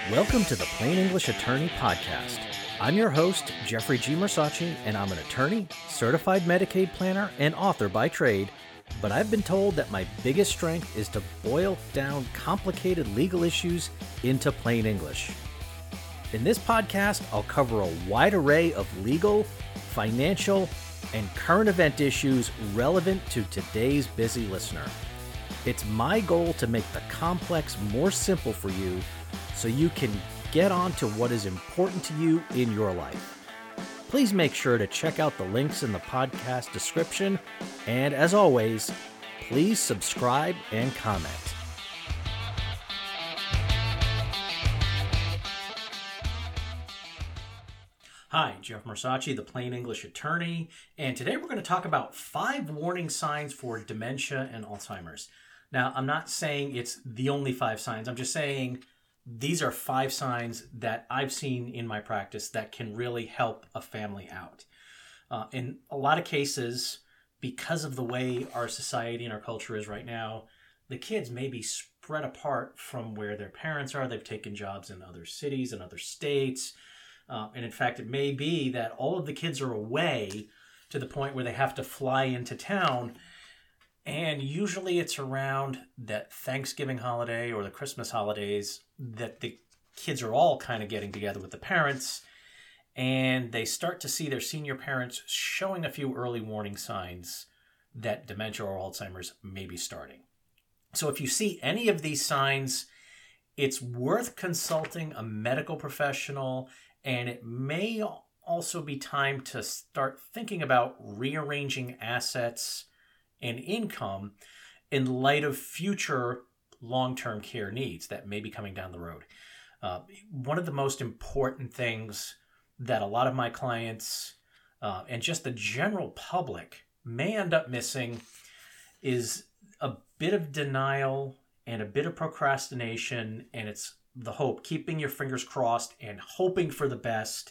Welcome to the Plain English Attorney Podcast. I'm your host, Jeffrey G. Mersacci, and I'm an attorney, certified Medicaid planner, and author by trade, but I've been told that my biggest strength is to boil down complicated legal issues into plain English. In this podcast, I'll cover a wide array of legal, financial, and current event issues relevant to today's busy listener. It's my goal to make the complex more simple for you so you can get on to what is important to you in your life. Please make sure to check out the links in the podcast description, and as always, please subscribe and comment. Hi, Jeff Mersacci, the Plain English Attorney, and today we're going to talk about 5 warning signs for dementia and Alzheimer's. Now, I'm not saying it's the only 5 signs. I'm just saying these are 5 signs that I've seen in my practice that can really help a family out. In a lot of cases, because of the way our society and our culture is right now, the kids may be spread apart from where their parents are. They've taken jobs in other cities and other states. And in fact, it may be that all of the kids are away to the point where they have to fly into town. And usually it's around that Thanksgiving holiday or the Christmas holidays that the kids are all kind of getting together with the parents, and they start to see their senior parents showing a few early warning signs that dementia or Alzheimer's may be starting. So if you see any of these signs, it's worth consulting a medical professional, and it may also be time to start thinking about rearranging assets and income in light of future long-term care needs that may be coming down the road. One of the most important things that a lot of my clients and just the general public may end up missing is a bit of denial and a bit of procrastination, and it's the hope, keeping your fingers crossed and hoping for the best.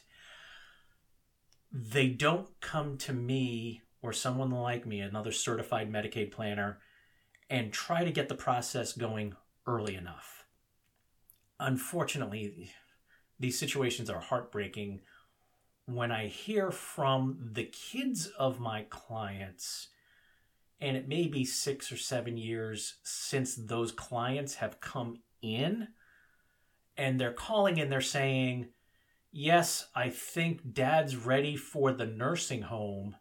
They don't come to me or someone like me, another certified Medicaid planner, and try to get the process going early enough. Unfortunately, these situations are heartbreaking when I hear from the kids of my clients, and it may be 6 or 7 years since those clients have come in, and they're calling and they're saying, yes, I think Dad's ready for the nursing home.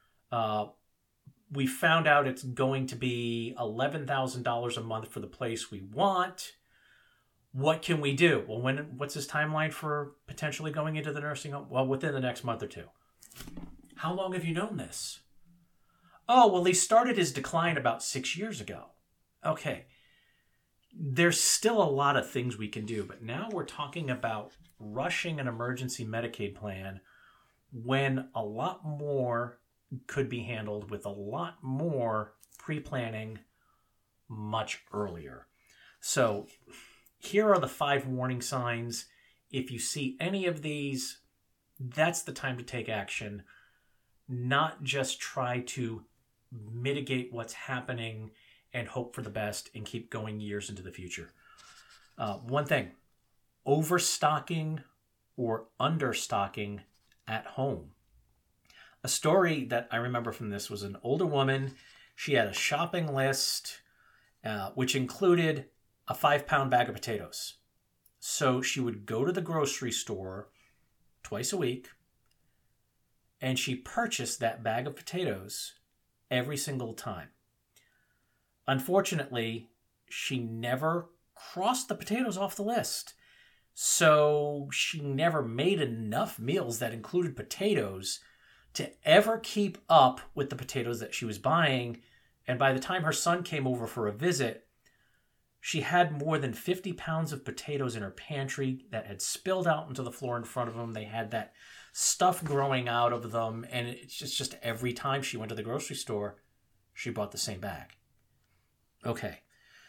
We found out it's going to be $11,000 a month for the place we want. What can we do? Well, what's his timeline for potentially going into the nursing home? Well, within the next month or 2. How long have you known this? Oh, well, he started his decline about 6 years ago. Okay. There's still a lot of things we can do, but now we're talking about rushing an emergency Medicaid plan when a lot more could be handled with a lot more pre-planning much earlier. So here are the 5 warning signs. If you see any of these, that's the time to take action, not just try to mitigate what's happening and hope for the best and keep going years into the future. One thing, overstocking or understocking at home. A story that I remember from this was an older woman. She had a shopping list, which included a 5-pound bag of potatoes. So she would go to the grocery store twice a week, and she purchased that bag of potatoes every single time. Unfortunately, she never crossed the potatoes off the list. So she never made enough meals that included potatoes to ever keep up with the potatoes that she was buying. And by the time her son came over for a visit, she had more than 50 pounds of potatoes in her pantry that had spilled out into the floor in front of them. They had that stuff growing out of them. And it's just every time she went to the grocery store, she bought the same bag. Okay.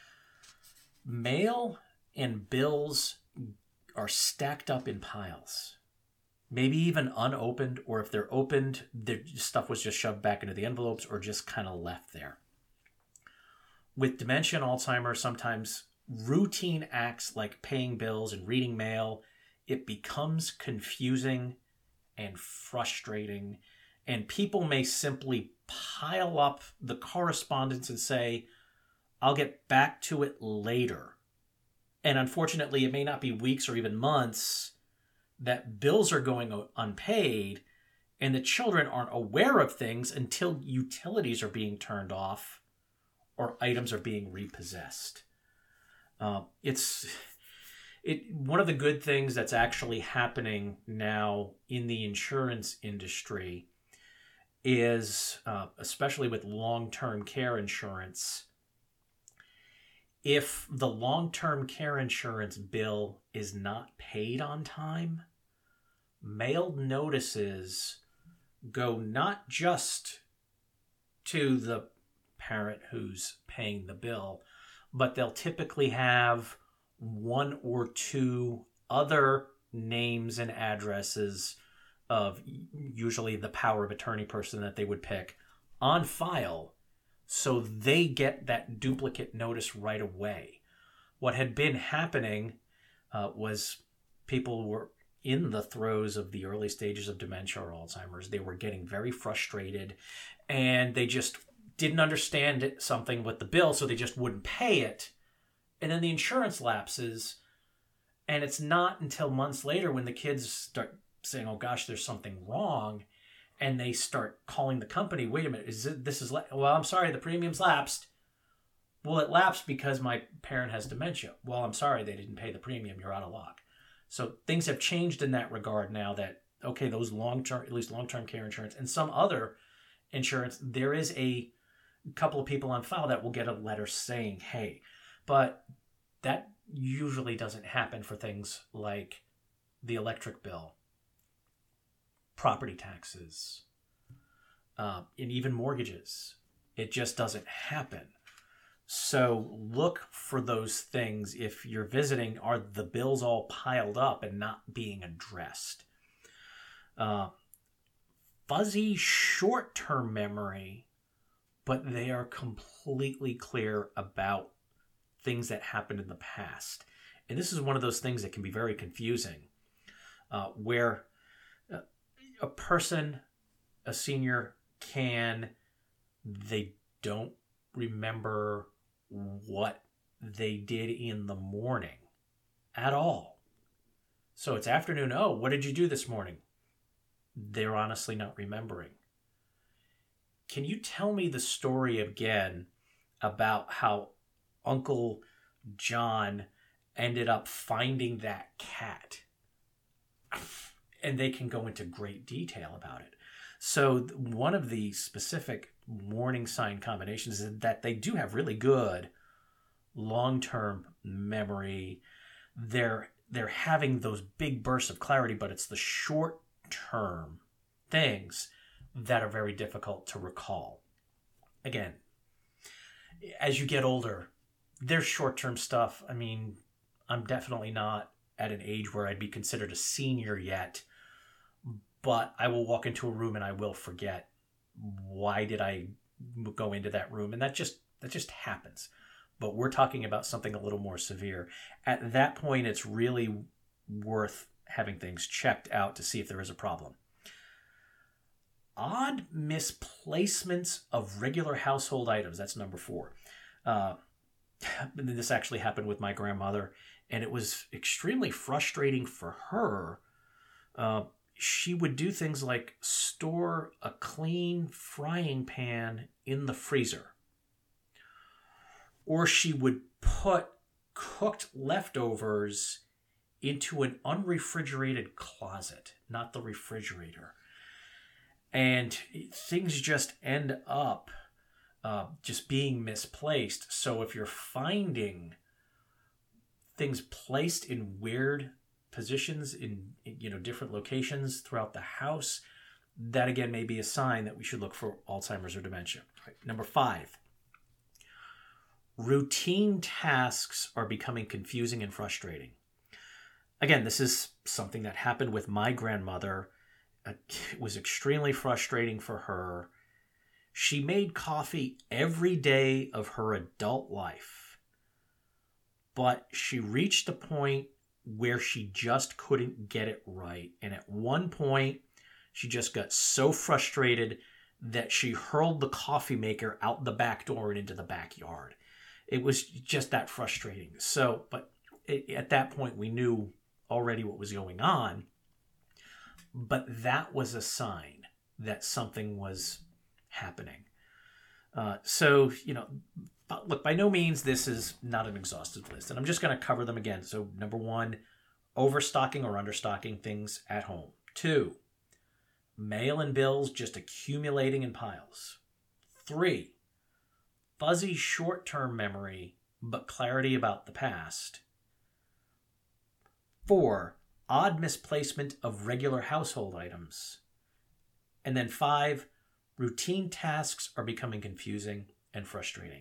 Mail and bills are stacked up in piles. Maybe even unopened, or if they're opened, the stuff was just shoved back into the envelopes or just kind of left there. With dementia and Alzheimer's, sometimes routine acts like paying bills and reading mail, it becomes confusing and frustrating, and people may simply pile up the correspondence and say, I'll get back to it later. And unfortunately, it may not be weeks or even months that bills are going unpaid, and the children aren't aware of things until utilities are being turned off or items are being repossessed. One of the good things that's actually happening now in the insurance industry is, especially with long-term care insurance, if the long-term care insurance bill is not paid on time, mailed notices go not just to the parent who's paying the bill, but they'll typically have one or two other names and addresses of usually the power of attorney person that they would pick on file, so they get that duplicate notice right away. What had been happening was people were in the throes of the early stages of dementia or Alzheimer's. They were getting very frustrated, and they just didn't understand something with the bill, so they just wouldn't pay it. And then the insurance lapses, and it's not until months later when the kids start saying, oh gosh, there's something wrong, and they start calling the company, wait a minute, well, I'm sorry, the premium's lapsed. Well, it lapsed because my parent has dementia. Well, I'm sorry, they didn't pay the premium, you're out of luck. So things have changed in that regard now that, okay, those at least long-term care insurance and some other insurance, there is a couple of people on file that will get a letter saying, hey, but that usually doesn't happen for things like the electric bill, property taxes, and even mortgages. It just doesn't happen. So look for those things if you're visiting. Are the bills all piled up and not being addressed? Fuzzy short-term memory, but they are completely clear about things that happened in the past. And this is one of those things that can be very confusing, where a person, a senior, they don't remember what they did in the morning at all. So it's afternoon. Oh, what did you do this morning? They're honestly not remembering. Can you tell me the story again about how Uncle John ended up finding that cat? And they can go into great detail about it. So one of the specific warning sign combinations is that they do have really good long-term memory. They're having those big bursts of clarity, but it's the short-term things that are very difficult to recall. Again, as you get older, there's short-term stuff. I mean, I'm definitely not at an age where I'd be considered a senior yet, but I will walk into a room and I will forget, why did I go into that room? And that just happens. But we're talking about something a little more severe. At that point, it's really worth having things checked out to see if there is a problem. Odd misplacements of regular household items. That's number 4. This actually happened with my grandmother, and it was extremely frustrating for her. She would do things like store a clean frying pan in the freezer. Or she would put cooked leftovers into an unrefrigerated closet, not the refrigerator. And things just end up just being misplaced. So if you're finding things placed in weird positions in different locations throughout the house, that again may be a sign that we should look for Alzheimer's or dementia. Right. Number 5, routine tasks are becoming confusing and frustrating. Again, this is something that happened with my grandmother. It was extremely frustrating for her. She made coffee every day of her adult life. but she reached a point where she just couldn't get it right. And at one point, she just got so frustrated that she hurled the coffee maker out the back door and into the backyard. It was just that frustrating. So, but at that point, we knew already what was going on. But that was a sign that something was happening. So, look, by no means this is not an exhaustive list. And I'm just going to cover them again. So, number 1, overstocking or understocking things at home. 2, mail-in bills just accumulating in piles. 3, fuzzy short-term memory, but clarity about the past. 4, odd misplacement of regular household items. And then 5, routine tasks are becoming confusing and frustrating.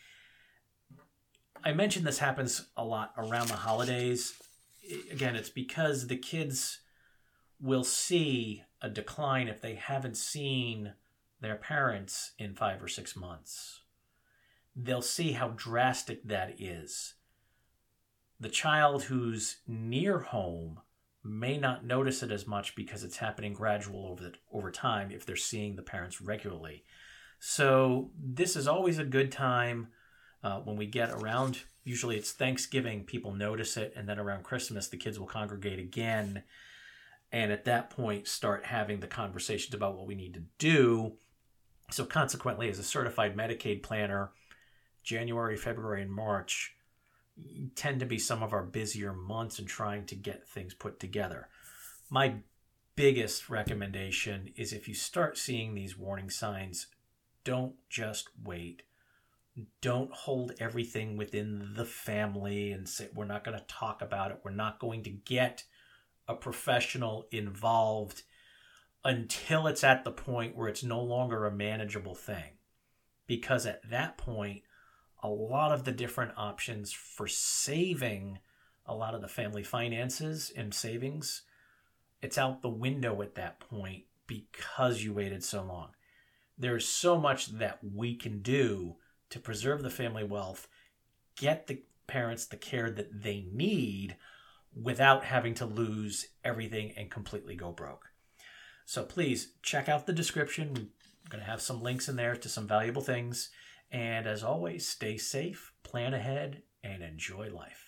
I mentioned this happens a lot around the holidays. Again, it's because the kids will see a decline if they haven't seen their parents in 5 or 6 months. They'll see how drastic that is. The child who's near home may not notice it as much because it's happening gradual over time if they're seeing the parents regularly. So this is always a good time when we get around. Usually it's Thanksgiving, people notice it, and then around Christmas the kids will congregate again, and at that point start having the conversations about what we need to do. So consequently, as a certified Medicaid planner, January, February, and March tend to be some of our busier months in trying to get things put together. My biggest recommendation is if you start seeing these warning signs, don't just wait. Don't hold everything within the family and say, we're not going to talk about it. We're not going to get a professional involved until it's at the point where it's no longer a manageable thing. Because at that point, a lot of the different options for saving a lot of the family finances and savings, it's out the window at that point because you waited so long. There's so much that we can do to preserve the family wealth, get the parents the care that they need without having to lose everything and completely go broke. So please check out the description. We're going to have some links in there to some valuable things. And as always, stay safe, plan ahead, and enjoy life.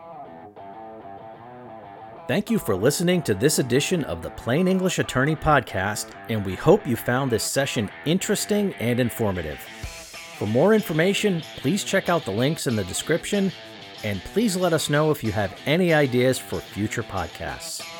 Thank you for listening to this edition of the Plain English Attorney Podcast, and we hope you found this session interesting and informative. For more information, please check out the links in the description, and please let us know if you have any ideas for future podcasts.